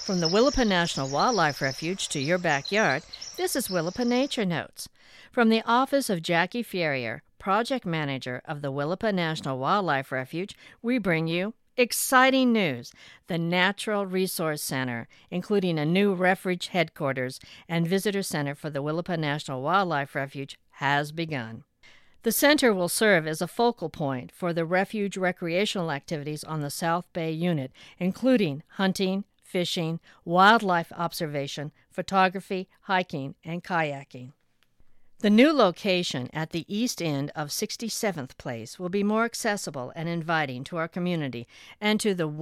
From the Willapa National Wildlife Refuge to your backyard, this is Willapa Nature Notes. From the office of Jackie Ferrier, project manager of the Willapa National Wildlife Refuge, we bring you exciting news. The Natural Resource Center, including a new refuge headquarters and visitor center for the Willapa National Wildlife Refuge, has begun. The center will serve as a focal point for the refuge recreational activities on the South Bay unit, including hunting, fishing, wildlife observation, photography, hiking, and kayaking. The new location at the east end of 67th Place will be more accessible and inviting to our community and to the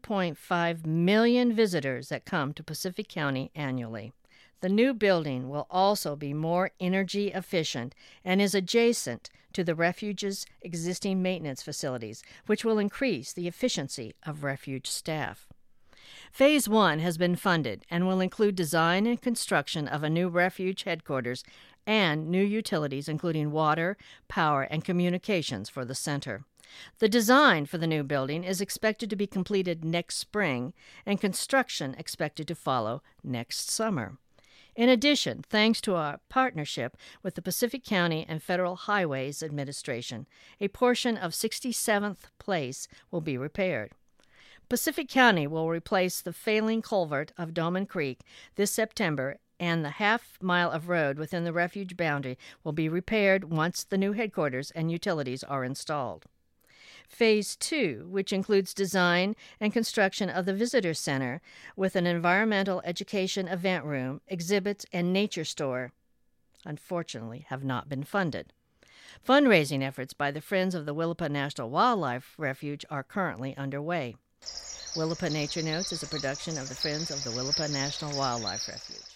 1.5 million visitors that come to Pacific County annually. The new building will also be more energy efficient and is adjacent to the refuge's existing maintenance facilities, which will increase the efficiency of refuge staff. Phase 1 has been funded and will include design and construction of a new refuge headquarters and new utilities including water, power, and communications for the center. The design for the new building is expected to be completed next spring and construction expected to follow next summer. In addition, thanks to our partnership with the Pacific County and Federal Highways Administration, a portion of 67th Place will be repaired. Pacific County will replace the failing culvert of Doman Creek this September, and the half-mile of road within the refuge boundary will be repaired once the new headquarters and utilities are installed. Phase 2, which includes design and construction of the visitor center with an environmental education event room, exhibits, and nature store, unfortunately have not been funded. Fundraising efforts by the Friends of the Willapa National Wildlife Refuge are currently underway. Willapa Nature Notes is a production of the Friends of the Willapa National Wildlife Refuge.